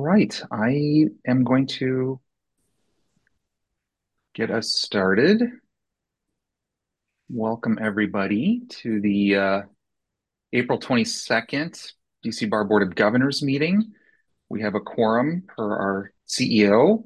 right, I am going to get us started. Welcome everybody to the April 22nd DC Bar Board of Governors meeting. We have a quorum per our CEO,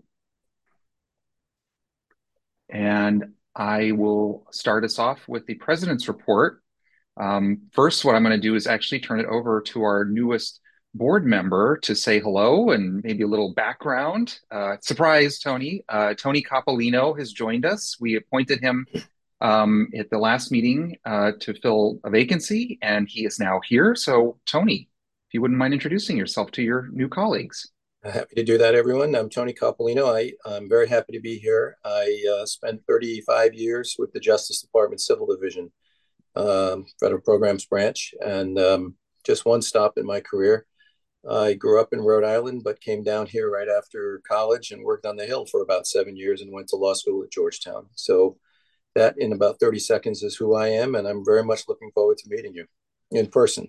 and I will start us off with the president's report. First, what I'm going to do is actually turn it over to our newest board member to say hello and maybe a little background. Surprise, Tony. Tony Coppolino has joined us. We appointed him at the last meeting to fill a vacancy, and he is now here. So, Tony, if you wouldn't mind introducing yourself to your new colleagues. Happy to do that, everyone. I'm Tony Coppolino. I'm very happy to be here. I spent 35 years with the Justice Department Civil Division, Federal Programs Branch, and just one stop in my career. I grew up in Rhode Island, but came down here right after college and worked on the Hill for about 7 years and went to law school at Georgetown. So that, in about 30 seconds, is who I am, and I'm very much looking forward to meeting you in person.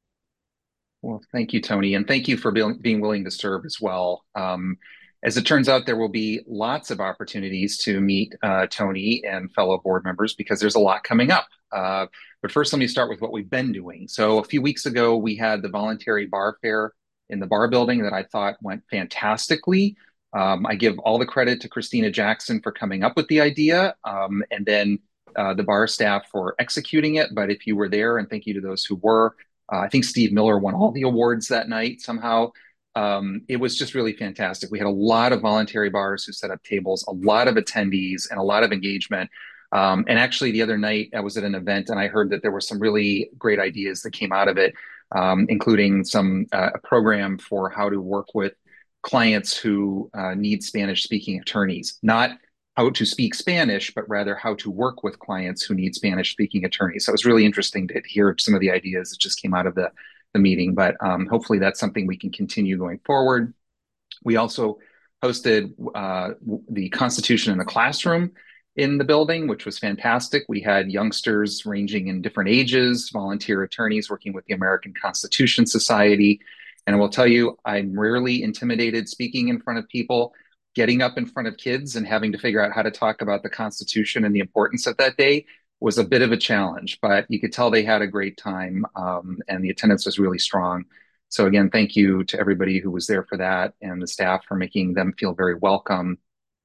Well, thank you, Tony, and thank you for being willing to serve as well. As it turns out, there will be lots of opportunities to meet Tony and fellow board members because there's a lot coming up. But first, let me start with what we've been doing. So a few weeks ago, we had the voluntary bar fair in the bar building that I thought went fantastically. I give all the credit to Christina Jackson for coming up with the idea, and then the bar staff for executing it. But if you were there, and thank you to those who were, I think Steve Miller won all the awards that night somehow. It was just really fantastic. We had a lot of voluntary bars who set up tables, a lot of attendees, and a lot of engagement. And actually, the other night I was at an event and I heard that there were some really great ideas that came out of it, including a program for how to work with clients who need Spanish speaking attorneys, not how to speak Spanish, but rather how to work with clients who need Spanish speaking attorneys. So it was really interesting to hear some of the ideas that just came out of the meeting, but hopefully that's something we can continue going forward. We also hosted the Constitution in the classroom in the building, which was fantastic. We had youngsters ranging in different ages, volunteer attorneys working with the American Constitution Society. And I will tell you, I'm rarely intimidated speaking in front of people. Getting up in front of kids and having to figure out how to talk about the Constitution and the importance of that day was a bit of a challenge, but you could tell they had a great time, and the attendance was really strong. So again, thank you to everybody who was there for that and the staff for making them feel very welcome.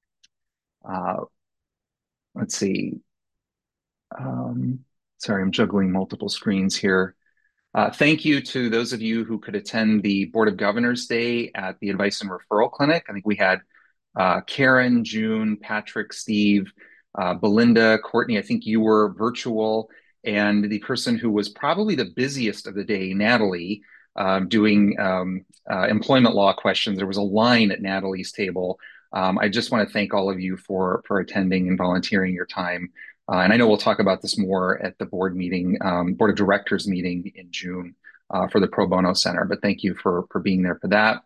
Uh, let's see. Um, Sorry, I'm juggling multiple screens here. Thank you to those of you who could attend the Board of Governors Day at the Advice and Referral Clinic. I think we had Karen, June, Patrick, Steve, Belinda, Courtney. I think you were virtual. And the person who was probably the busiest of the day, Natalie, doing employment law questions. There was a line at Natalie's table. I just want to thank all of you for attending and volunteering your time. And I know we'll talk about this more at the board meeting, board of directors meeting in June for the Pro Bono Center. But thank you for being there for that.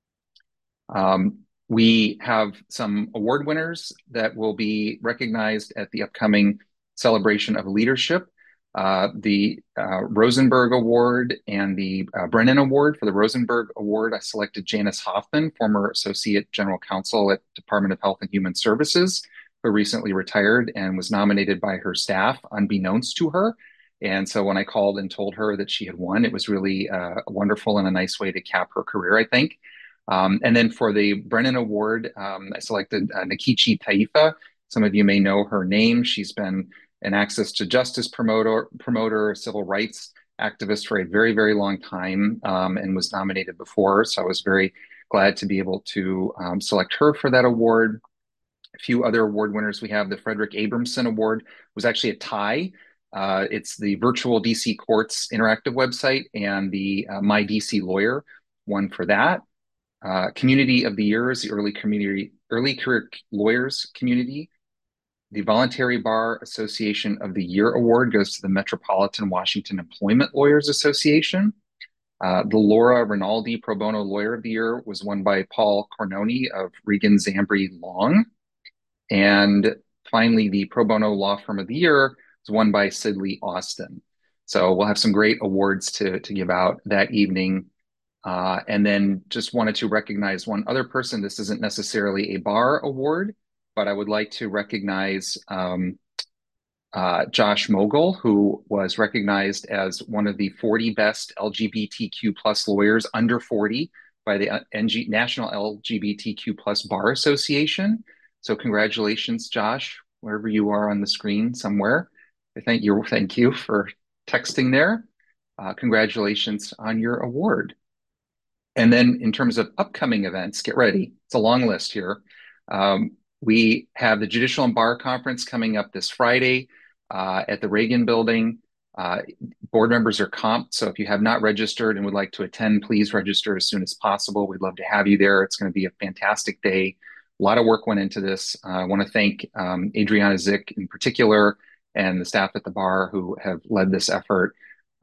We have some award winners that will be recognized at the upcoming Celebration of Leadership. The Rosenberg Award and the Brennan Award. For the Rosenberg Award, I selected Janice Hoffman, former Associate General Counsel at Department of Health and Human Services, who recently retired and was nominated by her staff unbeknownst to her. And so when I called and told her that she had won, it was really wonderful and a nice way to cap her career, I think. And then for the Brennan Award, I selected Nikichi Taifa. Some of you may know her name. She's been an access to justice promoter, civil rights activist for a very, very long time, and was nominated before. So I was very glad to be able to select her for that award. A few other award winners we have. The Frederick Abramson Award was actually a tie. It's the virtual DC Courts interactive website, and the My DC Lawyer won for that. Community of the Year is the Early Career Lawyers Community. The Voluntary Bar Association of the Year Award goes to the Metropolitan Washington Employment Lawyers Association. The Laura Rinaldi Pro Bono Lawyer of the Year was won by Paul Cornoni of Regan Zambri Long. And finally, the Pro Bono Law Firm of the Year was won by Sidley Austin. So we'll have some great awards to give out that evening. And then just wanted to recognize one other person. This isn't necessarily a bar award, but I would like to recognize Josh Mogul, who was recognized as one of the 40 best LGBTQ plus lawyers under 40 by the National LGBTQ plus Bar Association. So congratulations, Josh, wherever you are on the screen somewhere. Thank you for texting there. Congratulations on your award. And then in terms of upcoming events, get ready. It's a long list here. We have the Judicial and Bar Conference coming up this Friday at the Reagan Building. Board members are comped, so if you have not registered and would like to attend, please register as soon as possible. We'd love to have you there. It's going to be a fantastic day. A lot of work went into this. I want to thank Adriana Zick in particular and the staff at the bar who have led this effort.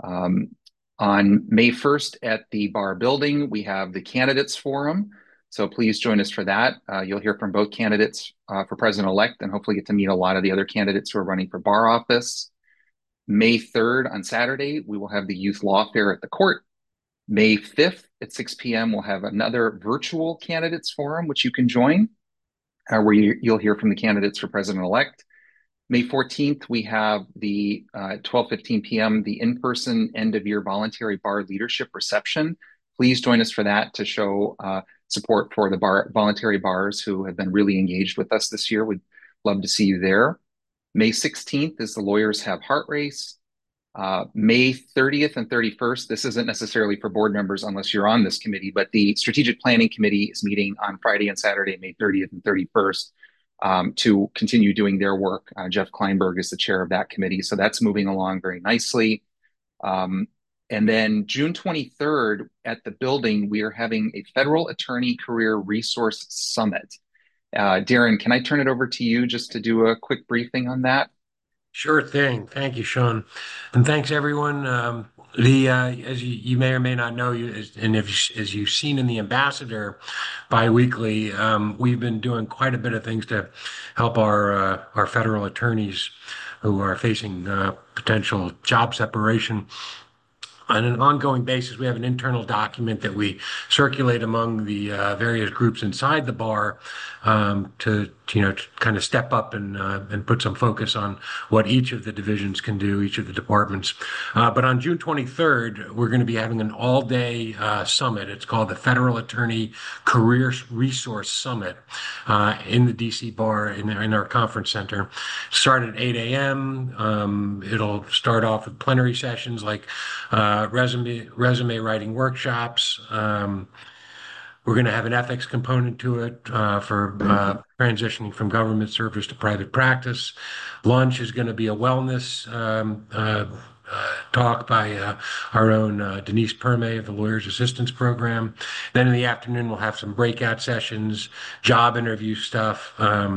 On May 1st at the bar building, we have the candidates forum. So please join us for that. You'll hear from both candidates for president-elect and hopefully get to meet a lot of the other candidates who are running for bar office. May 3rd on Saturday, we will have the youth law fair at the court. May 5th at 6 p.m., we'll have another virtual candidates forum, which you can join, where you'll hear from the candidates for president-elect. May 14th, we have the 12:15 p.m., the in-person end-of-year voluntary bar leadership reception. Please join us for that to show support for the voluntary bars who have been really engaged with us this year. We'd love to see you there. May 16th is the Lawyers Have Heart Race. May 30th and 31st, this isn't necessarily for board members unless you're on this committee, but the Strategic Planning Committee is meeting on Friday and Saturday, May 30th and 31st. To continue doing their work. Jeff Kleinberg is the chair of that committee, so that's moving along very nicely. And then June 23rd at the building, we are having a Federal Attorney Career Resource Summit. Darren, can I turn it over to you just to do a quick briefing on that? Sure thing. Thank you, Sean. And thanks, everyone. As you may or may not know, as you've seen in the Ambassador biweekly, we've been doing quite a bit of things to help our federal attorneys who are facing potential job separation on an ongoing basis. We have an internal document that we circulate among the various groups inside the bar to kind of step up and put some focus on what each of the divisions can do, each of the departments. But on June 23rd, we're going to be having an all-day summit. It's called the Federal Attorney Career Resource Summit in the DC bar in our conference center. Start at 8 a.m. It'll start off with plenary sessions like resume writing workshops. We're going to have an ethics component to it for transitioning from government service to private practice. Lunch is going to be a wellness talk by our own Denise Perme of the Lawyers Assistance Program. Then in the afternoon, we'll have some breakout sessions, job interview stuff,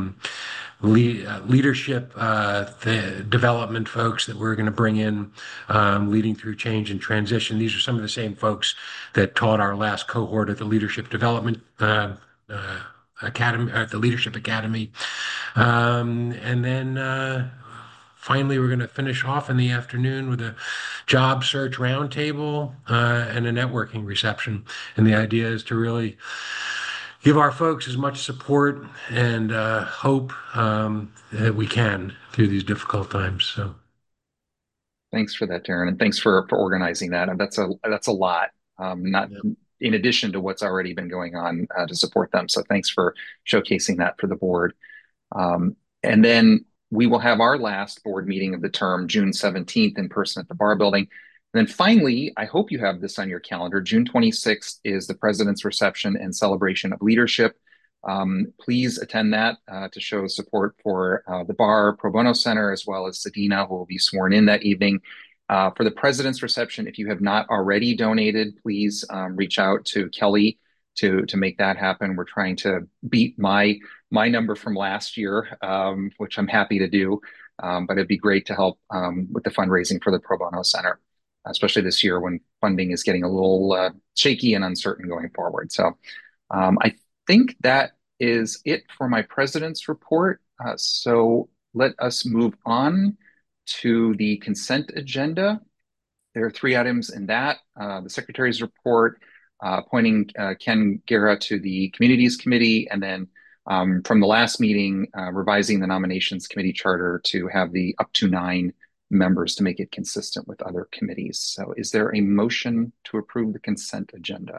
leadership development folks that we're going to bring in, leading through change and transition. These are some of the same folks that taught our last cohort at the Leadership Development Academy, the Leadership Academy. And then finally, we're going to finish off in the afternoon with a job search roundtable and a networking reception. And the idea is to really give our folks as much support and hope that we can through these difficult times. So, thanks for that, Darren, and thanks for organizing that. And that's a lot, not yeah. in addition to what's already been going on to support them. So thanks for showcasing that for the board. And then we will have our last board meeting of the term, June 17th, in person at the bar building. And then finally, I hope you have this on your calendar. June 26th is the President's Reception and Celebration of Leadership. Please attend that to show support for the Bar Pro Bono Center, as well as Sedina, who will be sworn in that evening. For the President's Reception, if you have not already donated, please reach out to Kelly to make that happen. We're trying to beat my number from last year, which I'm happy to do. But it'd be great to help with the fundraising for the Pro Bono Center, especially this year when funding is getting a little shaky and uncertain going forward. So I think that is it for my president's report. So let us move on to the consent agenda. There are three items in that. The secretary's report, appointing Ken Guerra to the Communities Committee, and then from the last meeting, revising the Nominations Committee charter to have the up to 9 members to make it consistent with other committees. So is there a motion to approve the consent agenda?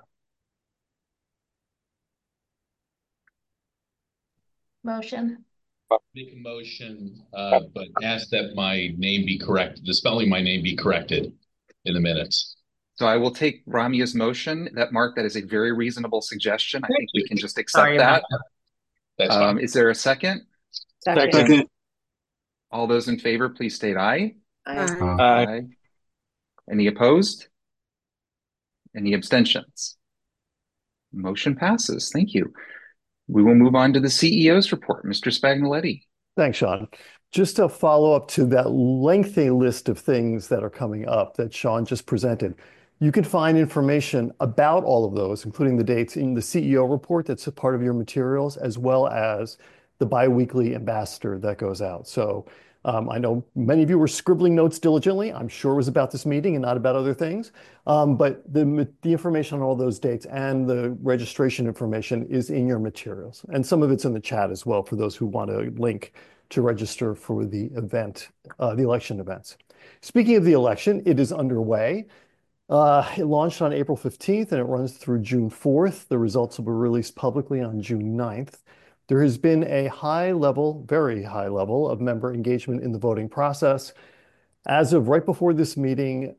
Motion. Make a motion, but ask that my name be corrected, the spelling of my name be corrected in the minutes. So I will take Ramia's motion. Mark, that is a very reasonable suggestion. I think we can just accept that. That's fine. Is there a second? Second. All those in favor, please state aye. Aye. Aye. Any opposed? Any abstentions? Motion passes. Thank you. We will move on to the CEO's report. Mr. Spagnoletti. Thanks, Sean. Just a follow-up to that lengthy list of things that are coming up that Sean just presented. You can find information about all of those, including the dates, in the CEO report that's a part of your materials, as well as the biweekly ambassador that goes out. So I know many of you were scribbling notes diligently. I'm sure it was about this meeting and not about other things. But the information on all those dates and the registration information is in your materials. And some of it's in the chat as well for those who want to link to register for the event, the election events. Speaking of the election, it is underway. It launched on April 15th and it runs through June 4th. The results will be released publicly on June 9th. There has been a high level, very high level of member engagement in the voting process. As of right before this meeting,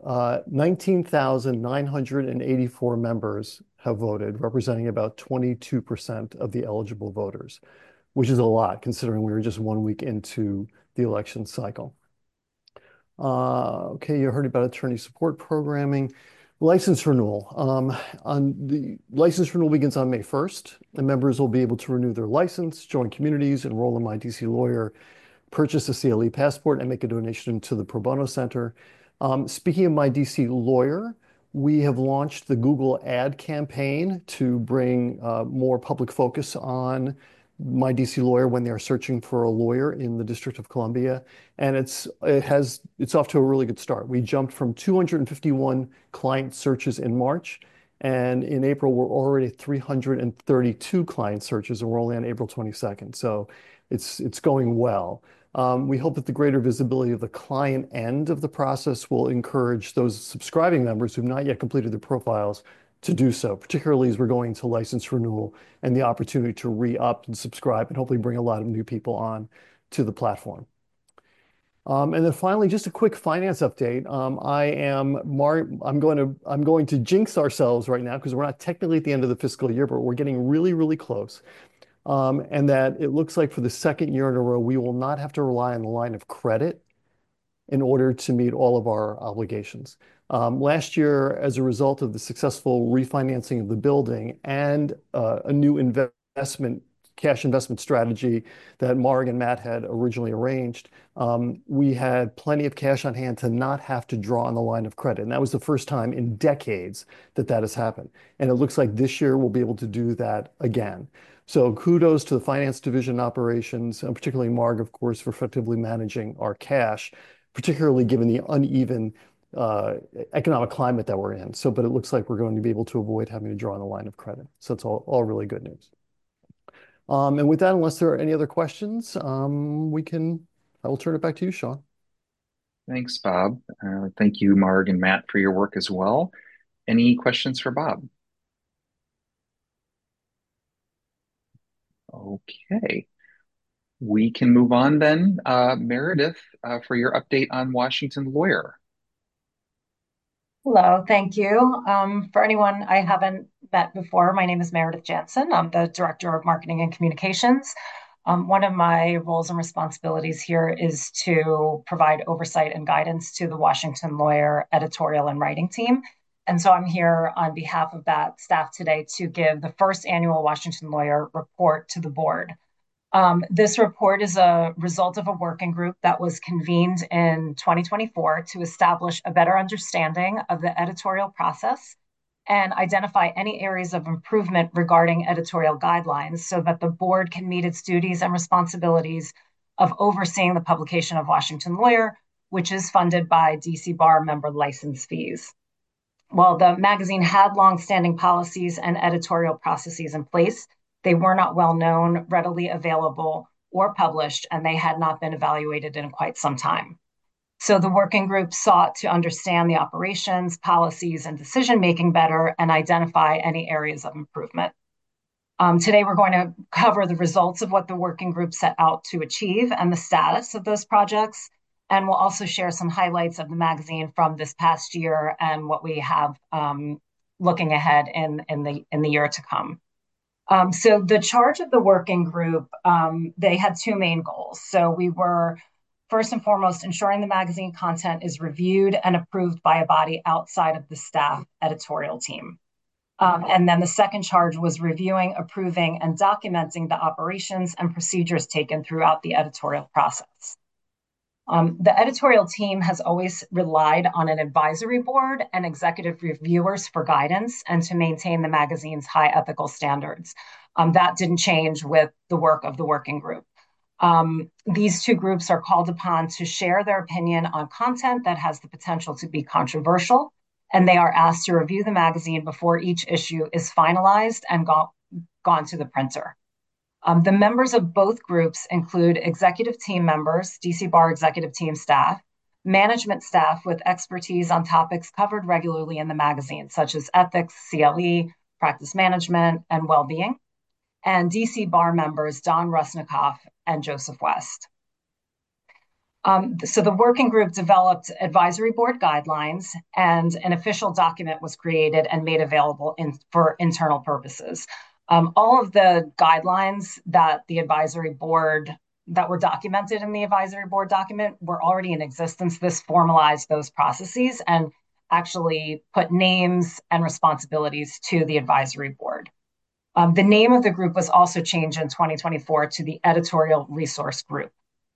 19,984 members have voted, representing about 22% of the eligible voters, which is a lot considering we were just 1 week into the election cycle. Okay, you heard about attorney support programming. License renewal. The license renewal begins on May 1st. The members will be able to renew their license, join communities, enroll in My DC Lawyer, purchase a CLE passport, and make a donation to the Pro Bono Center. Speaking of My DC Lawyer, we have launched the Google ad campaign to bring more public focus on My DC Lawyer when they're searching for a lawyer in the District of Columbia. And it's off to a really good start. We jumped from 251 client searches in March, and in April, we're already at 332 client searches, and we're only on April 22nd. So it's going well. We hope that the greater visibility of the client end of the process will encourage those subscribing members who have not yet completed their profiles to do so, particularly as we're going to license renewal and the opportunity to re-up and subscribe and hopefully bring a lot of new people on to the platform. And then finally, just a quick finance update. I'm going to jinx ourselves right now because we're not technically at the end of the fiscal year, but we're getting really, really close. And that it looks like for the second year in a row, we will not have to rely on the line of credit in order to meet all of our obligations. Last year, as a result of the successful refinancing of the building and a new cash investment strategy that Marg and Matt had originally arranged, we had plenty of cash on hand to not have to draw on the line of credit. And that was the first time in decades that has happened. And it looks like this year we'll be able to do that again. So kudos to the finance division operations, and particularly Marg, of course, for effectively managing our cash, particularly given the uneven economic climate that we're in. But it looks like we're going to be able to avoid having to draw on the line of credit. So it's all really good news. And with that, unless there are any other questions, I will turn it back to you, Sean. Thanks, Bob. Thank you, Marg and Matt, for your work as well. Any questions for Bob? Okay. We can move on then. Meredith, for your update on Washington Lawyer. Hello, thank you. For anyone I haven't met before, my name is Meredith Jansen. I'm the Director of Marketing and Communications. One of my roles and responsibilities here is to provide oversight and guidance to the Washington Lawyer editorial and writing team. And so I'm here on behalf of that staff today to give the first annual Washington Lawyer report to the board. This report is a result of a working group that was convened in 2024 to establish a better understanding of the editorial process and identify any areas of improvement regarding editorial guidelines so that the board can meet its duties and responsibilities of overseeing the publication of Washington Lawyer, which is funded by DC Bar member license fees. While the magazine had longstanding policies and editorial processes in place, they were not well known, readily available, or published, and they had not been evaluated in quite some time. So the working group sought to understand the operations, policies, and decision-making better and identify any areas of improvement. Today, we're going to cover the results of what the working group set out to achieve and the status of those projects. And we'll also share some highlights of the magazine from this past year and what we have looking ahead in the year to come. So the charge of the working group, they had two main goals. So we were first and foremost ensuring the magazine content is reviewed and approved by a body outside of the staff editorial team. And then the second charge was reviewing, approving, and documenting the operations and procedures taken throughout the editorial process. The editorial team has always relied on an advisory board and executive reviewers for guidance and to maintain the magazine's high ethical standards. That didn't change with the work of the working group. These two groups are called upon to share their opinion on content that has the potential to be controversial, and they are asked to review the magazine before each issue is finalized and gone to the printer. The members of both groups include executive team members, DC Bar executive team staff, management staff with expertise on topics covered regularly in the magazine, such as ethics, CLE, practice management, and well-being, and DC Bar members Don Rusnikoff and Joseph West. So the working group developed advisory board guidelines, and an official document was created and made available for internal purposes. All of the guidelines that the advisory board that were documented in the advisory board document were already in existence. This formalized those processes and actually put names and responsibilities to the advisory board. The name of the group was also changed in 2024 to the Editorial Resource Group.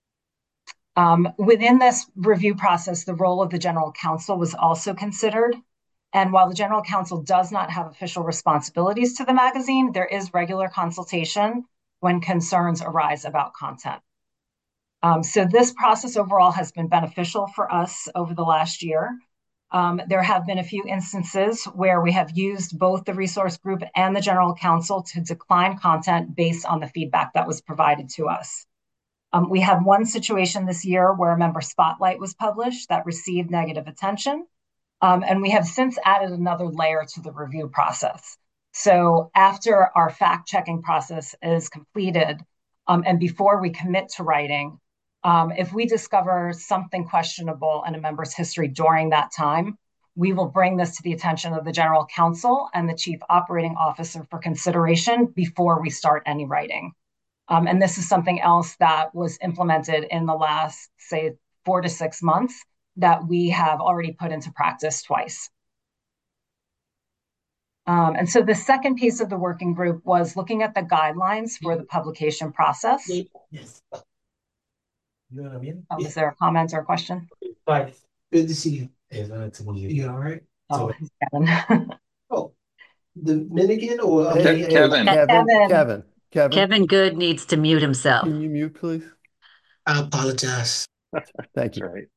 Within this review process, the role of the general counsel was also considered. And while the general counsel does not have official responsibilities to the magazine, there is regular consultation when concerns arise about content. So this process overall has been beneficial for us over the last year. There have been a few instances where we have used both the resource group and the general counsel to decline content based on the feedback that was provided to us. We had one situation this year where a member spotlight was published that received negative attention. And we have since added another layer to the review process. So after our fact-checking process is completed, and before we commit to writing, if we discover something questionable in a member's history during that time, we will bring this to the attention of the general counsel and the chief operating officer for consideration before we start any writing. And this is something else that was implemented in the last, say, 4 to 6 months that we have already put into practice twice. And so the second piece of the working group was looking at the guidelines for the publication process. Yes. You know what I mean? Is there a comment or a question? Bye. Good to see you. You all right? Oh, Kevin. Oh, the Minigan or Hey, Kevin. Kevin. Kevin Good needs to mute himself. Can you mute, please? I apologize. Thank you. That's right.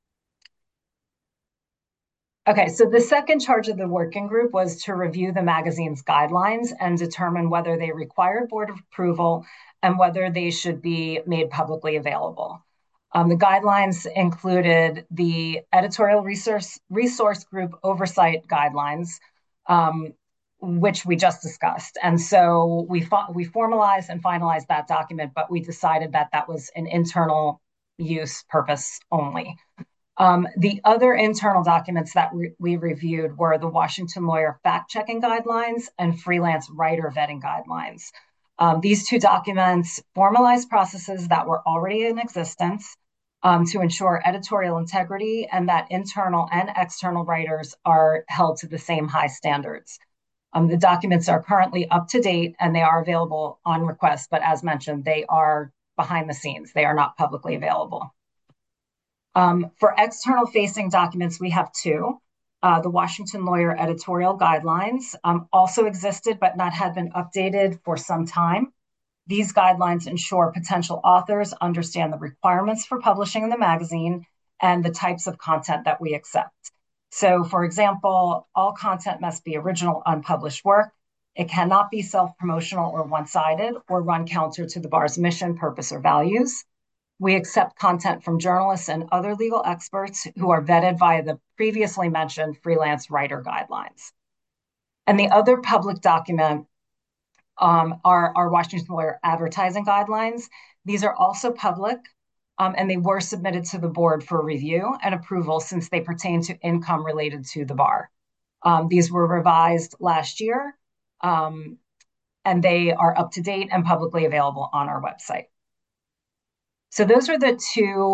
Okay, so the second charge of the working group was to review the magazine's guidelines and determine whether they required board approval and whether they should be made publicly available. The guidelines included the editorial resource group oversight guidelines, which we just discussed. And so we formalized and finalized that document, but we decided that that was an internal use purpose only. The other internal documents that we reviewed were the Washington Lawyer Fact-Checking Guidelines and Freelance Writer Vetting Guidelines. These two documents formalize processes that were already in existence to ensure editorial integrity and that internal and external writers are held to the same high standards. The documents are currently up to date and they are available on request, but as mentioned, they are behind the scenes. They are not publicly available. For external facing documents, we have two. The Washington Lawyer Editorial Guidelines also existed, but had been updated for some time. These guidelines ensure potential authors understand the requirements for publishing in the magazine and the types of content that we accept. So, for example, all content must be original, unpublished work. It cannot be self-promotional or one-sided or run counter to the bar's mission, purpose, or values. We accept content from journalists and other legal experts who are vetted via the previously mentioned freelance writer guidelines. And the other public document are our Washington Lawyer advertising guidelines. These are also public, and they were submitted to the board for review and approval since they pertain to income related to the bar. These were revised last year, and they are up to date and publicly available on our website. So those are the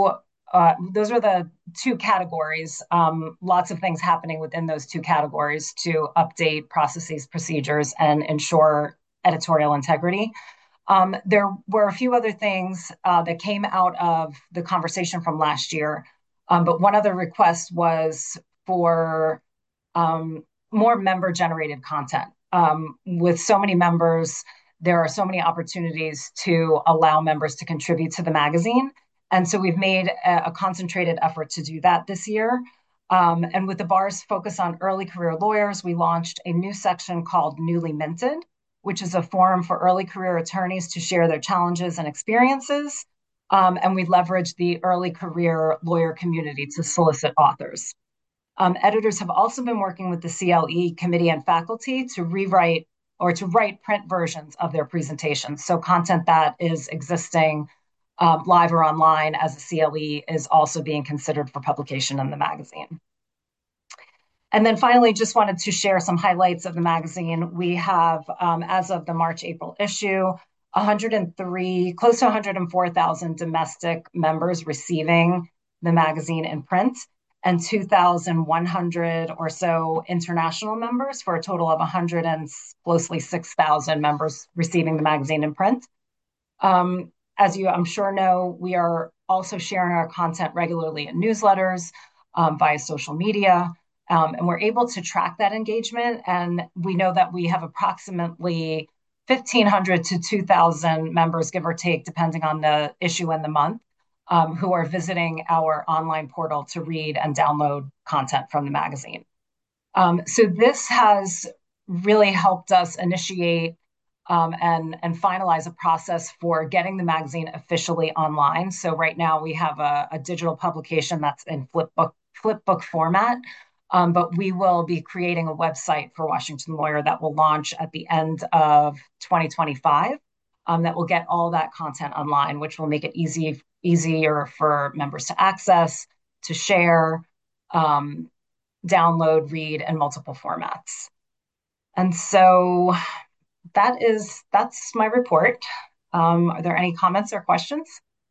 two categories. Lots of things happening within those two categories to update processes, procedures, and ensure editorial integrity. There were a few other things that came out of the conversation from last year, but one other request was for more member-generated content. With so many members, there are so many opportunities to allow members to contribute to the magazine. And so we've made a concentrated effort to do that this year. And with the bar's focus on early career lawyers, we launched a new section called Newly Minted, which is a forum for early career attorneys to share their challenges and experiences. And we leverage the early career lawyer community to solicit authors. Editors have also been working with the CLE committee and faculty to rewrite or to write print versions of their presentations. So content that is existing live or online as a CLE is also being considered for publication in the magazine. And then finally, just wanted to share some highlights of the magazine. We have, as of the March-April issue, 103, close to 104,000 domestic members receiving the magazine in print, and 2,100 or so international members, for a total of 100 and closely 6,000 members receiving the magazine in print. As you, I'm sure, know, we are also sharing our content regularly in newsletters, via social media, and we're able to track that engagement. And we know that we have approximately 1,500 to 2,000 members, give or take, depending on the issue and the month, who are visiting our online portal to read and download content from the magazine. So this has really helped us initiate and finalize a process for getting the magazine officially online. So right now we have a digital publication that's in flipbook format, but we will be creating a website for Washington Lawyer that will launch at the end of 2025, that will get all that content online, which will make it easier for members to access, to share, download, read in multiple formats. And so that's my report. Are there any comments or questions?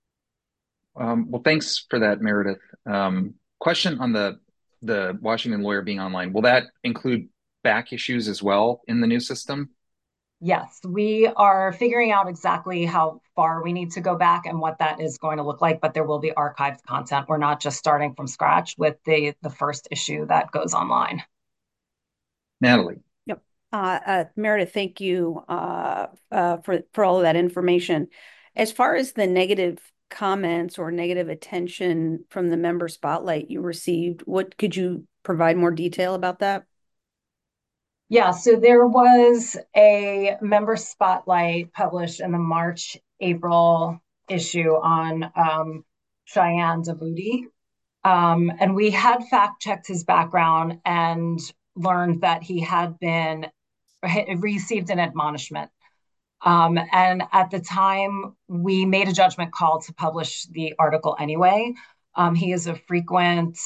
Well, thanks for that, Meredith. Question on the Washington Lawyer being online. Will that include back issues as well in the new system? Yes, we are figuring out exactly how far we need to go back and what that is going to look like, but there will be archived content. We're not just starting from scratch with the first issue that goes online. Natalie. Yep. Meredith, thank you for all of that information. As far as the negative comments or negative attention from the member spotlight you received, what could you provide more detail about that? Yeah, so there was a member spotlight published in the March-April issue on Cheyenne Davuti. And we had fact-checked his background and learned that he had received an admonishment. And at the time, we made a judgment call to publish the article anyway. He is a frequent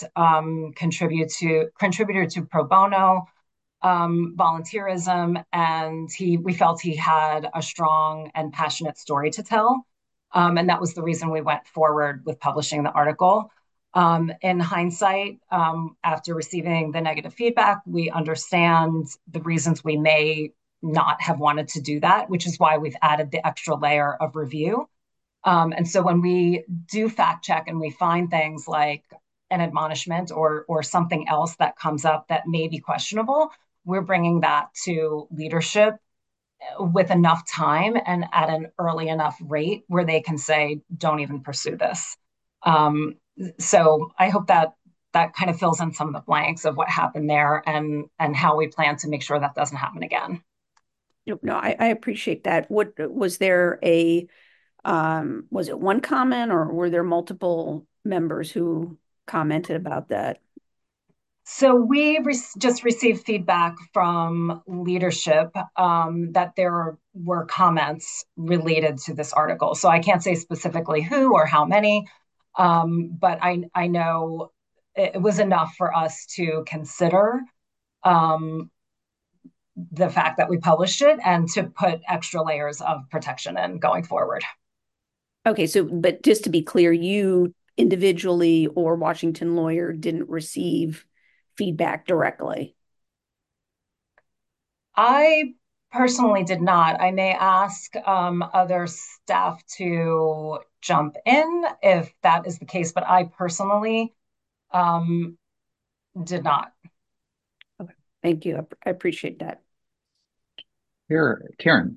contributor to pro bono, volunteerism, and we felt he had a strong and passionate story to tell. And that was the reason we went forward with publishing the article. In hindsight, after receiving the negative feedback, we understand the reasons we may not have wanted to do that, which is why we've added the extra layer of review. And so when we do fact check and we find things like an admonishment or something else that comes up that may be questionable, we're bringing that to leadership with enough time and at an early enough rate where they can say, don't even pursue this. So I hope that that kind of fills in some of the blanks of what happened there and how we plan to make sure that doesn't happen again. No, I appreciate that. What was there was it one comment or were there multiple members who commented about that? So we just received feedback from leadership that there were comments related to this article. So I can't say specifically who or how many, but I know it was enough for us to consider the fact that we published it and to put extra layers of protection in going forward. Okay, so but just to be clear, you individually or Washington Lawyer didn't receive feedback directly? I personally did not. I may ask other staff to jump in if that is the case, but I personally did not. Okay, thank you. I appreciate that. Here, Karen.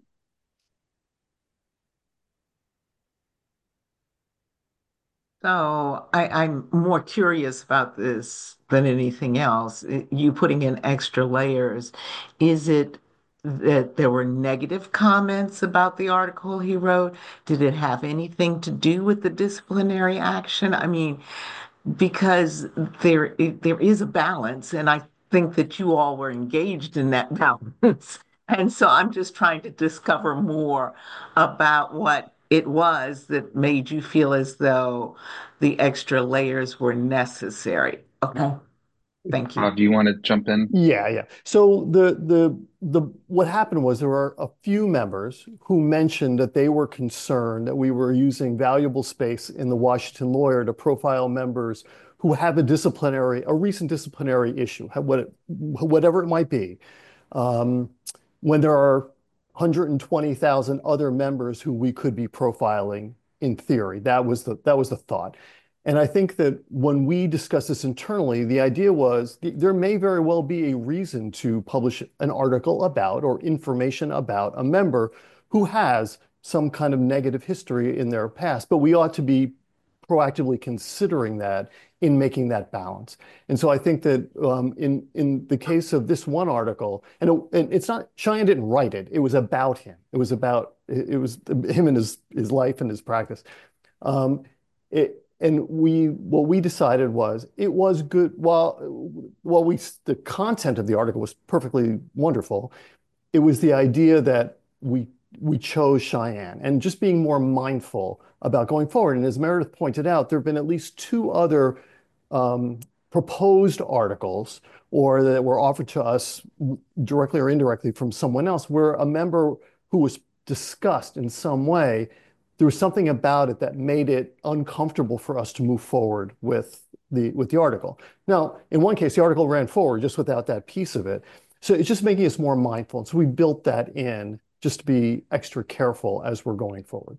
So I'm more curious about this than anything else. You putting in extra layers, is it that there were negative comments about the article he wrote? Did it have anything to do with the disciplinary action? I mean, because there is a balance, and I think that you all were engaged in that balance. And so I'm just trying to discover more about what it was that made you feel as though the extra layers were necessary. Okay, thank you. Do you want to jump in? Yeah. So the what happened was there were a few members who mentioned that they were concerned that we were using valuable space in the Washington Lawyer to profile members who have a recent disciplinary issue, whatever it might be, when there are 120,000 other members who we could be profiling in theory. That was the thought. And I think that when we discussed this internally, the idea was there may very well be a reason to publish an article about or information about a member who has some kind of negative history in their past, but we ought to be proactively considering that in making that balance. And so I think that in the case of this one article, and it's not, Cheyenne didn't write it, it was about him. It was him and his life and his practice. And what we decided was it was good. While the content of the article was perfectly wonderful, it was the idea that we chose Cheyenne and just being more mindful about going forward. And as Meredith pointed out, there have been at least two other proposed articles or that were offered to us directly or indirectly from someone else where a member who was discussed in some way, there was something about it that made it uncomfortable for us to move forward with the article. Now, in one case, the article ran forward just without that piece of it. So it's just making us more mindful. And so we built that in just to be extra careful as we're going forward.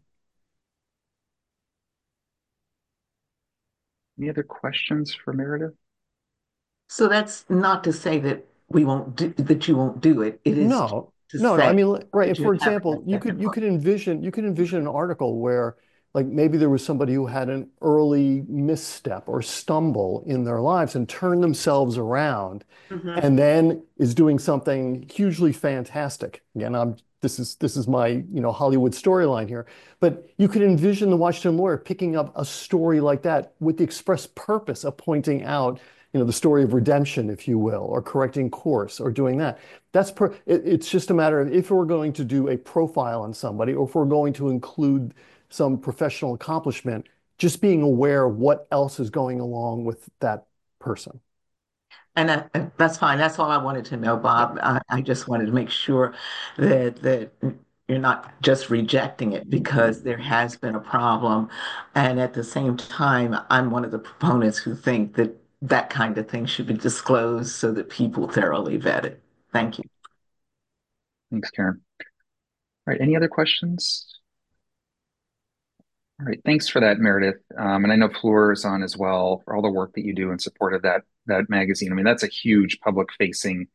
Any other questions for Meredith? So that's not to say that you won't do it. It is No. I mean, right. For example, you could envision an article where, like, maybe there was somebody who had an early misstep or stumble in their lives and turned themselves around, and then is doing something hugely fantastic. Again, this is my Hollywood storyline here, but you could envision the Washington Lawyer picking up a story like that with the express purpose of pointing out the story of redemption, if you will, or correcting course, or doing that. It's just a matter of if we're going to do a profile on somebody, or if we're going to include some professional accomplishment, just being aware of what else is going along with that person. And that's fine. That's all I wanted to know, Bob. I just wanted to make sure that you're not just rejecting it because there has been a problem. And at the same time, I'm one of the proponents who think that kind of thing should be disclosed so that people thoroughly vet it. Thank you. Thanks, Karen. All right, any other questions? All right, thanks for that, Meredith. And I know Fleur is on as well for all the work that you do in support of that magazine. I mean, that's a huge public-facing,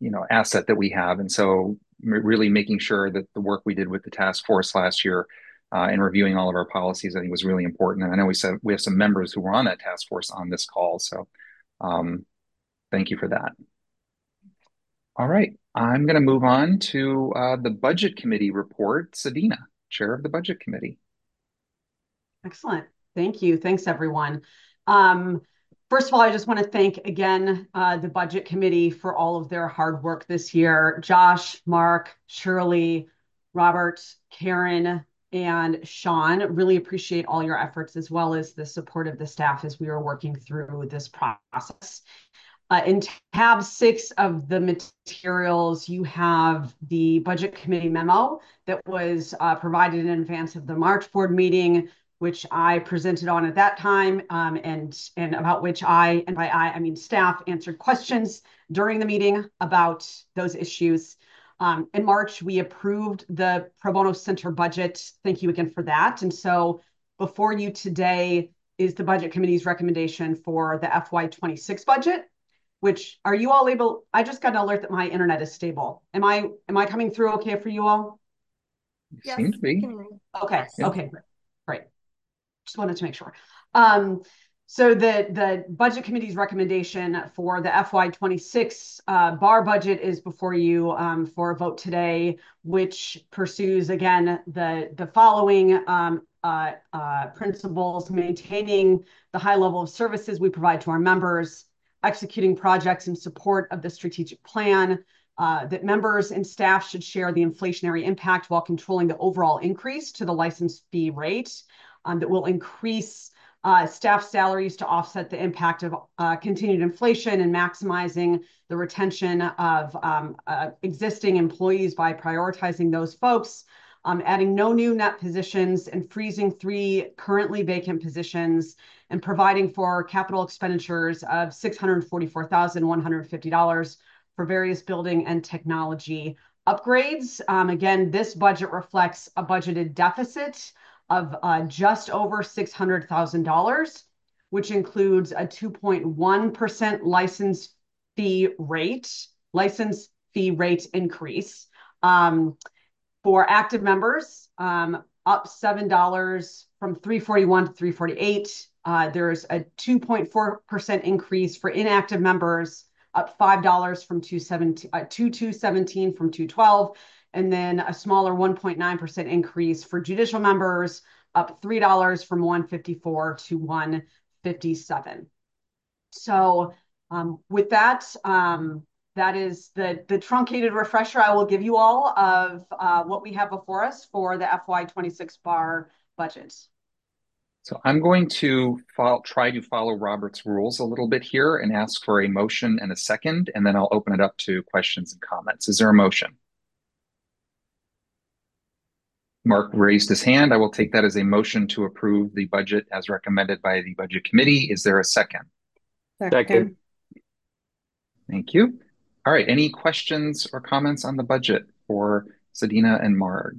asset that we have. And so really making sure that the work we did with the task force last year and reviewing all of our policies, I think was really important. And I know we have some members who were on that task force on this call. So thank you for that. All right, I'm going to move on to the Budget Committee report. Sadina, Chair of the Budget Committee. Excellent. Thank you. Thanks, everyone. First of all, I just want to thank again the Budget Committee for all of their hard work this year. Josh, Mark, Shirley, Robert, Karen, and Sean, really appreciate all your efforts as well as the support of the staff as we are working through this process. In tab 6 of the materials, you have the Budget Committee memo that was provided in advance of the March board meeting, which I presented on at that time, and about which I mean staff answered questions during the meeting about those issues. In March, we approved the Pro Bono Center budget. Thank you again for that. And so before you today is the Budget Committee's recommendation for the FY26 budget, which are you all able? I just got an alert that my internet is stable. Am I coming through okay for you all? Yes, seems to be. Okay. Yeah. Okay, great. Just wanted to make sure. So the Budget Committee's recommendation for the FY26 bar budget is before you for a vote today, which pursues again the following principles: maintaining the high level of services we provide to our members, executing projects in support of the strategic plan, that members and staff should share the inflationary impact while controlling the overall increase to the license fee rate, that will increase staff salaries to offset the impact of continued inflation and maximizing the retention of existing employees by prioritizing those folks, adding no new net positions and freezing 3 currently vacant positions, and providing for capital expenditures of $644,150 for various building and technology upgrades. Again, this budget reflects a budgeted deficit of just over $600,000, which includes a 2.1% license fee rate increase. For active members, up $7 from $341 to $348. There's a 2.4% increase for inactive members, up $5 from $217 from $212, and then a smaller 1.9% increase for judicial members, up $3 from $154 to $157. So with that, that is the truncated refresher I will give you all of what we have before us for the FY26 bar budget. So I'm going to try to follow Robert's rules a little bit here and ask for a motion and a second, and then I'll open it up to questions and comments. Is there a motion? Mark raised his hand. I will take that as a motion to approve the budget as recommended by the Budget Committee. Is there a second? Second. Thank you. All right, any questions or comments on the budget for Sadina and Marg?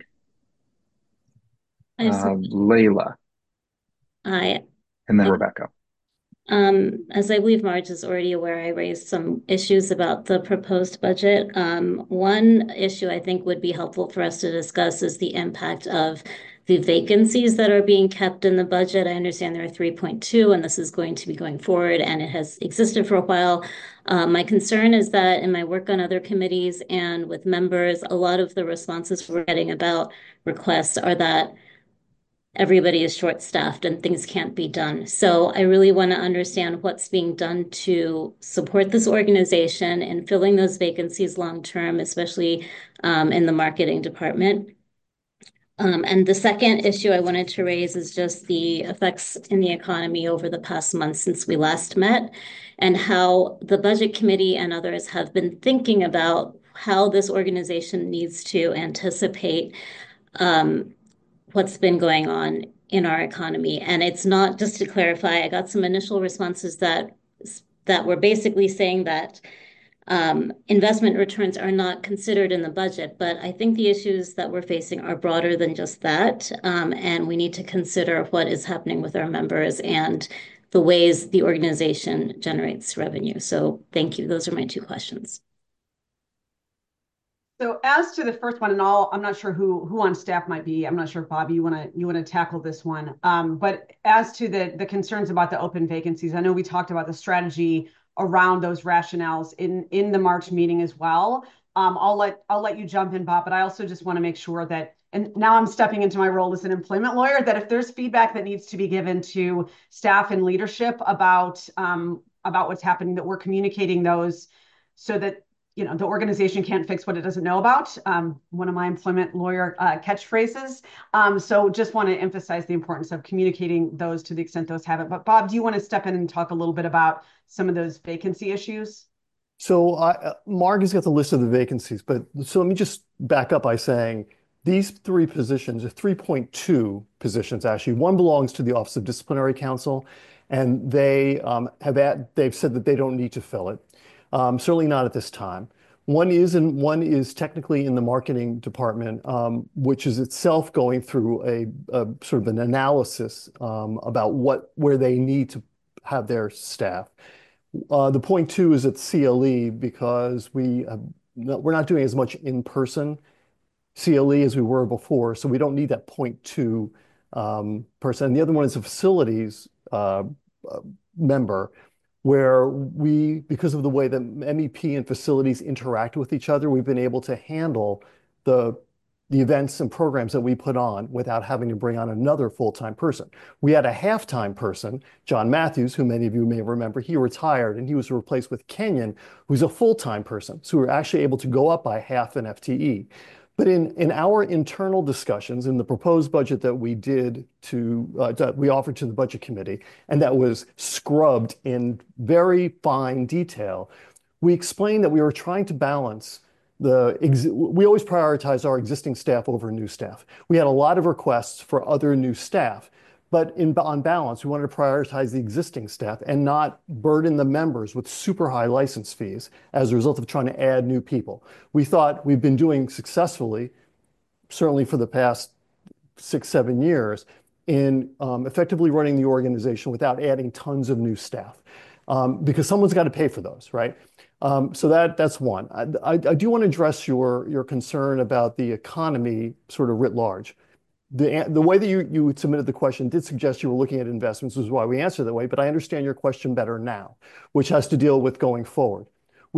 Layla. Hi. And then Rebecca. As I believe Marge is already aware, I raised some issues about the proposed budget. One issue I think would be helpful for us to discuss is the impact of the vacancies that are being kept in the budget. I understand there are 3.2, and this is going to be going forward, and it has existed for a while. My concern is that in my work on other committees and with members, a lot of the responses we're getting about requests are that everybody is short-staffed and things can't be done. So I really want to understand what's being done to support this organization and filling those vacancies long-term, especially in the marketing department. And the second issue I wanted to raise is just the effects in the economy over the past month since we last met, and how the Budget Committee and others have been thinking about how this organization needs to anticipate what's been going on in our economy. And it's not, just to clarify, I got some initial responses that were basically saying that investment returns are not considered in the budget, but I think the issues that we're facing are broader than just that, and we need to consider what is happening with our members and the ways the organization generates revenue. So thank you. Those are my 2 questions. So as to the first one, and I'm not sure who on staff might be. I'm not sure, Bobby, you wanna tackle this one. But as to the concerns about the open vacancies, I know we talked about the strategy around those rationales in the March meeting as well. I'll let you jump in, Bob, but I also just want to make sure that, and now I'm stepping into my role as an employment lawyer, that if there's feedback that needs to be given to staff and leadership about what's happening, that we're communicating those so that the organization can't fix what it doesn't know about. One of my employment lawyer catchphrases. So just want to emphasize the importance of communicating those to the extent those haven't. But Bob, do you want to step in and talk a little bit about some of those vacancy issues? So Marg has got the list of the vacancies, so let me just back up by saying these three positions are 3.2 positions, actually. One belongs to the Office of Disciplinary Counsel, and they've said that they don't need to fill it. Certainly not at this time. One is technically in the marketing department, which is itself going through a sort of an analysis about where they need to have their staff. The point two is at CLE because we're not doing as much in-person CLE as we were before, so we don't need that point two person. And the other one is a facilities member, where because of the way that MEP and facilities interact with each other, we've been able to handle the events and programs that we put on without having to bring on another full-time person. We had a half-time person, John Matthews, who many of you may remember. He retired and he was replaced with Kenyon, who's a full-time person. So we were actually able to go up by half an FTE. But in our internal discussions, in the proposed budget that we did that we offered to the budget committee, and that was scrubbed in very fine detail, we explained that we were trying to balance we always prioritize our existing staff over new staff. We had a lot of requests for other new staff, but on balance, we wanted to prioritize the existing staff and not burden the members with super high license fees as a result of trying to add new people. We thought we've been doing successfully, certainly for the past 6-7 years, in effectively running the organization without adding tons of new staff, because someone's got to pay for those, right? So that's one. I do want to address your concern about the economy sort of writ large. The way that you submitted the question did suggest you were looking at investments, which is why we answered that way, but I understand your question better now, which has to deal with going forward. We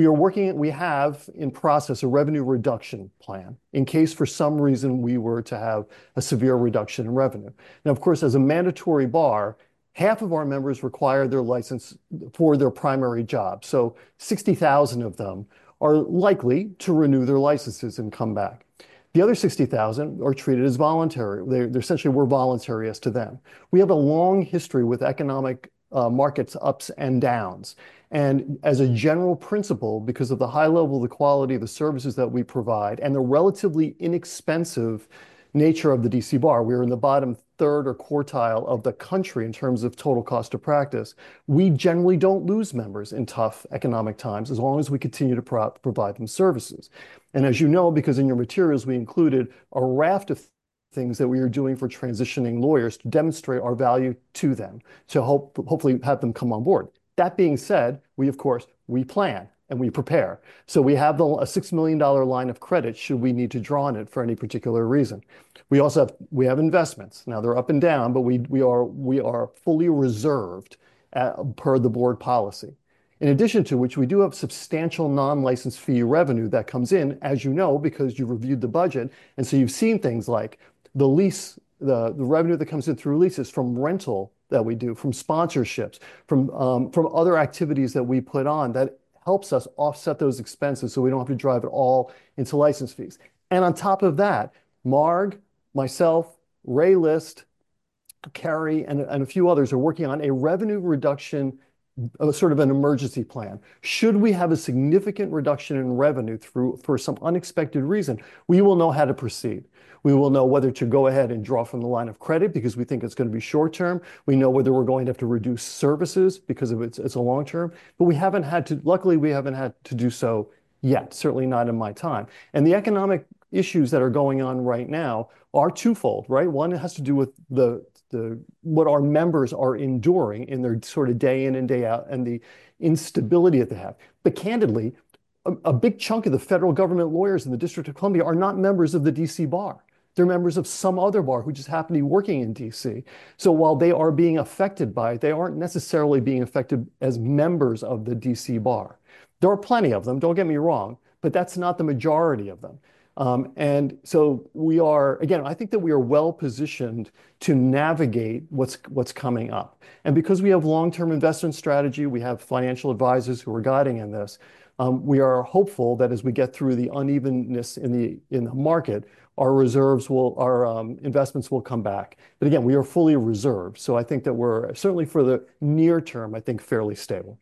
have in process a revenue reduction plan in case for some reason we were to have a severe reduction in revenue. Now, of course, as a mandatory bar, half of our members require their license for their primary job. So 60,000 of them are likely to renew their licenses and come back. The other 60,000 are treated as voluntary. They're essentially, we're voluntary as to them. We have a long history with economic markets ups and downs. And as a general principle, because of the high level of the quality of the services that we provide and the relatively inexpensive nature of the DC bar, we're in the bottom third or quartile of the country in terms of total cost of practice. We generally don't lose members in tough economic times as long as we continue to provide them services. And as you know, because in your materials, we included a raft of things that we are doing for transitioning lawyers to demonstrate our value to them, to hopefully have them come on board. That being said, of course, we plan and we prepare. So we have a $6 million line of credit should we need to draw on it for any particular reason. We also have investments. Now they're up and down, but we are fully reserved per the board policy. In addition to which, we do have substantial non-license fee revenue that comes in, as you know, because you reviewed the budget. And so you've seen things like the lease, the revenue that comes in through leases, from rental that we do, from sponsorships, from other activities that we put on that helps us offset those expenses so we don't have to drive it all into license fees. And on top of that, Marg, myself, Ray List, Carrie, and a few others are working on a revenue reduction, sort of an emergency plan. Should we have a significant reduction in revenue for some unexpected reason, we will know how to proceed. We will know whether to go ahead and draw from the line of credit because we think it's going to be short term. We know whether we're going to have to reduce services because of it's a long term. But luckily, we haven't had to do so yet, certainly not in my time. And the economic issues that are going on right now are twofold, right? One, it has to do with what our members are enduring in their sort of day in and day out and the instability that they have. But candidly, a big chunk of the federal government lawyers in the District of Columbia are not members of the DC bar. They're members of some other bar who just happen to be working in DC. So while they are being affected by it, they aren't necessarily being affected as members of the DC bar. There are plenty of them, don't get me wrong, but that's not the majority of them. And so we are, again, I think that we are well positioned to navigate what's coming up. And because we have long-term investment strategy, we have financial advisors who are guiding in this. We are hopeful that as we get through the unevenness in the market, our investments will come back. But again, we are fully reserved. So I think that we're certainly for the near term, I think fairly stable.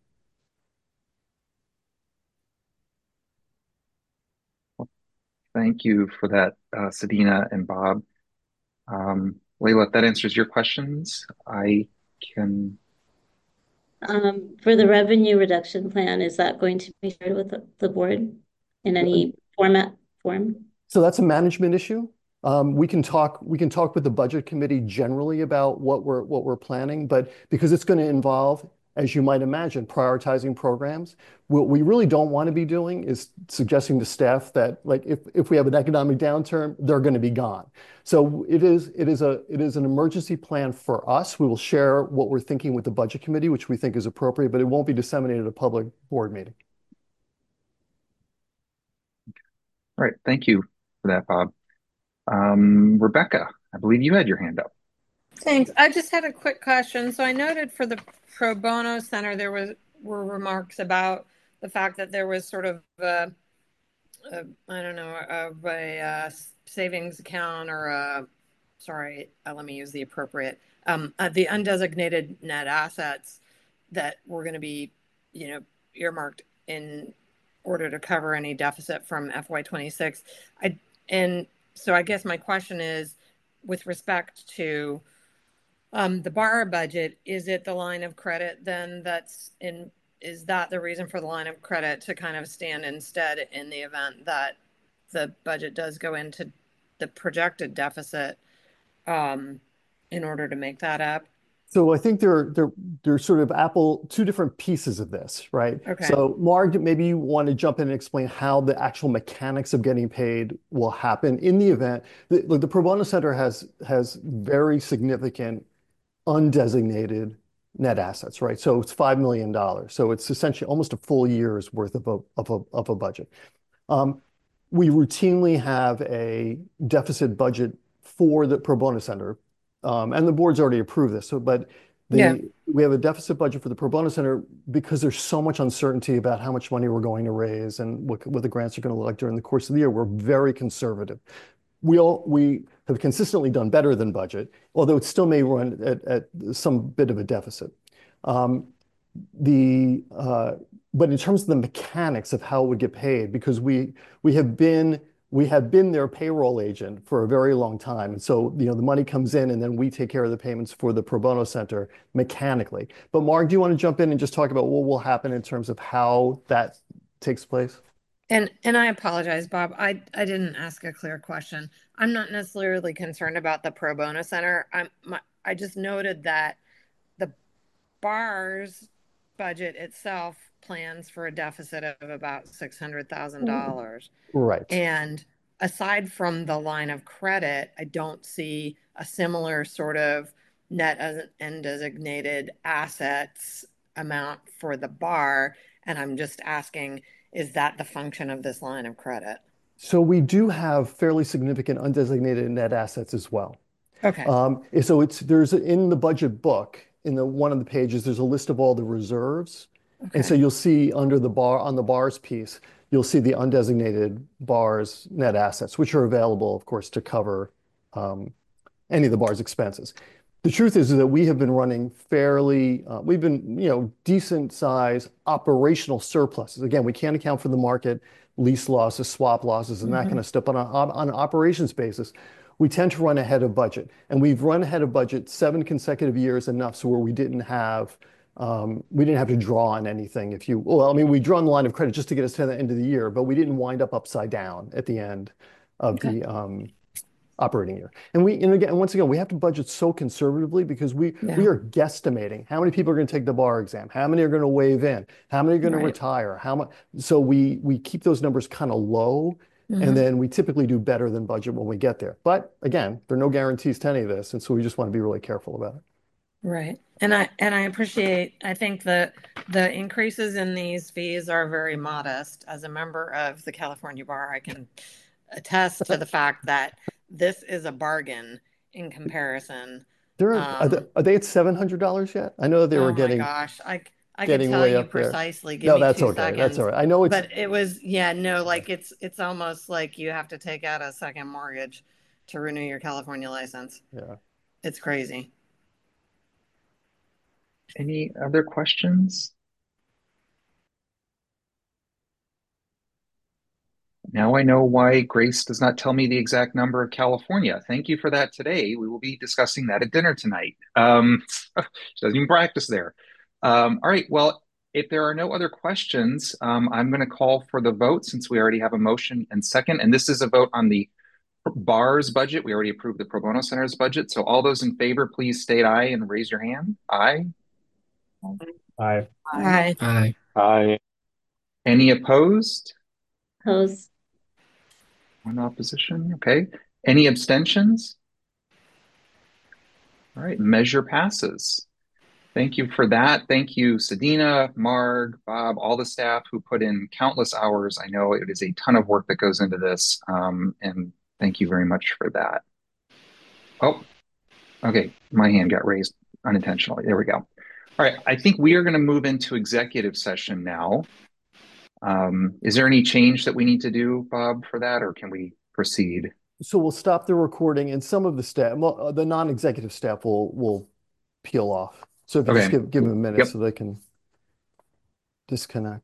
Thank you for that, Sadina and Bob. Layla, if that answers your questions, I can. For the revenue reduction plan, is that going to be shared with the board in any form? So that's a management issue. We can talk with the budget committee generally about what we're planning, but because it's going to involve, as you might imagine, prioritizing programs. What we really don't want to be doing is suggesting to staff that, like, if we have an economic downturn, they're going to be gone. So it is an emergency plan for us. We will share what we're thinking with the budget committee, which we think is appropriate, but it won't be disseminated at a public board meeting. All right, thank you for that, Bob. Rebecca, I believe you had your hand up. Thanks. I just had a quick question. So I noted for the Pro Bono Center, there were remarks about the fact that there was sort of a savings account or let me use the appropriate, the undesignated net assets that were going to be, earmarked in order to cover any deficit from FY26. And so I guess my question is, with respect to the bar budget, is it the line of credit then is that the reason for the line of credit to kind of stand instead in the event that the budget does go into the projected deficit in order to make that up? So I think they're sort of two different pieces of this, right? Okay. So Marg, maybe you want to jump in and explain how the actual mechanics of getting paid will happen in the event. The Pro Bono Center has very significant undesignated net assets, right? So it's $5 million. So it's essentially almost a full year's worth of a budget. We routinely have a deficit budget for the Pro Bono Center. And the board's already approved this. We have a deficit budget for the Pro Bono Center because there's so much uncertainty about how much money we're going to raise and what the grants are going to look like during the course of the year. We're very conservative. We have consistently done better than budget, although it still may run at some bit of a deficit. But in terms of the mechanics of how it would get paid, because we have been their payroll agent for a very long time. And so, the money comes in and then we take care of the payments for the Pro Bono Center mechanically. But Mark, do you want to jump in and just talk about what will happen in terms of how that takes place? And I apologize, Bob. I didn't ask a clear question. I'm not necessarily concerned about the Pro Bono Center. I just noted that the bar's budget itself plans for a deficit of about $600,000. Right. And aside from the line of credit, I don't see a similar sort of net and designated assets amount for the bar. And I'm just asking, is that the function of this line of credit? So we do have fairly significant undesignated net assets as well. Okay. So there's in the budget book, one of the pages, there's a list of all the reserves. Okay. And so you'll see on the bars piece, you'll see the undesignated bars net assets, which are available, of course, to cover any of the bar's expenses. The truth is that we have been running we've been, decent size operational surpluses. Again, we can't account for the market, lease losses, swap losses, and that kind of stuff. But on an operations basis, we tend to run ahead of budget. And we've run ahead of budget 7 consecutive years enough so where we didn't have to draw on anything. We drew on the line of credit just to get us to the end of the year, but we didn't wind up upside down at the end of operating year. And once again, we have to budget so conservatively because we are guesstimating how many people are going to take the bar exam, how many are going to waive in, how many are going to retire, how much. So we keep those numbers kind of low, and then we typically do better than budget when we get there. But again, there are no guarantees to any of this, and so we just want to be really careful about it. Right. And I appreciate, I think the increases in these fees are very modest. As a member of the California Bar, I can attest to the fact that this is a bargain in comparison. Are they at $700 yet? I know that they were getting. Oh my gosh, I can tell you precisely. Give no, me that's 2 okay. seconds. That's all right. I know it's. But it was, like it's almost like you have to take out a second mortgage to renew your California license. Yeah. It's crazy. Any other questions? Now I know why Grace does not tell me the exact number of California. Thank you for that today. We will be discussing that at dinner tonight. She doesn't even practice there. All right. Well, if there are no other questions, I'm going to call for the vote since we already have a motion and second. And this is a vote on the bar's budget. We already approved the Pro Bono Center's budget. So all those in favor, please state aye and raise your hand. Aye. Aye. Aye. Aye. Aye. Any opposed? Opposed. One opposition. Okay. Any abstentions? All right. Measure passes. Thank you for that. Thank you, Sadina, Marg, Bob, all the staff who put in countless hours. I know it is a ton of work that goes into this, and thank you very much for that. Oh, okay. My hand got raised unintentionally. There we go. All right. I think we are going to move into executive session now. Is there any change that we need to do, Bob, for that, or can we proceed? So we'll stop the recording, and some of the staff, the non-executive staff, will peel off. So if you just give them a minute so they can disconnect.